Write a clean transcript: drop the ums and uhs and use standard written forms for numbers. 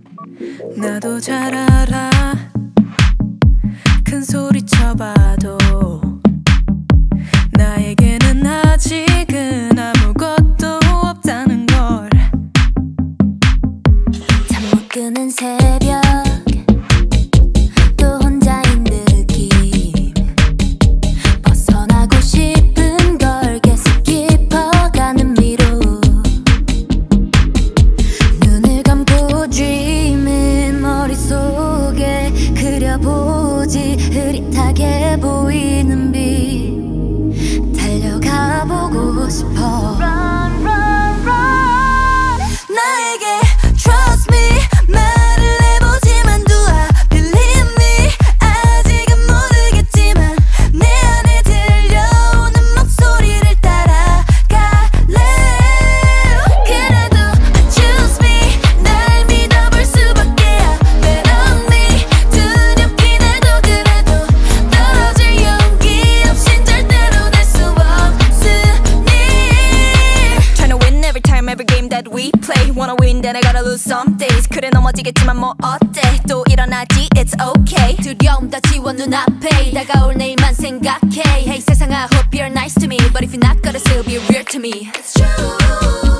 나도 잘 알아. 큰 소리 쳐봐도 나에게는 아직은 아무것도 없다는 걸. 잠 못 드는 새벽 또 혼자인 느낌. 벗어나고 싶은 걸 계속 깊어가는 미로. 눈을 감고 dreaming 머릿속에 그려보지. 흐릿하게 보이는 빛 달려가 보고 싶어. Run, run, run. 나에게 trust me 말을 해보지만 do I believe me. 아직은 모르겠지만 내 안에 들려오는 목소리를 따라갈래. 그래도 choose me 날 믿어볼 수밖에야. Bet on me 두렵긴 해도 그래도 떨어질 용기 없인 절대로 될 수 없으니. Trying to win every time every game that we play. Wanna win then I gotta lose some days. 그래 넘어지겠지만 뭐 어때 또 일어나지 it's okay. 두려움 다 지워 눈앞에 다가올 내일만 생각해. Hey 세상아 hope you're nice to me. But if you're not gonna still be real to me. It's true.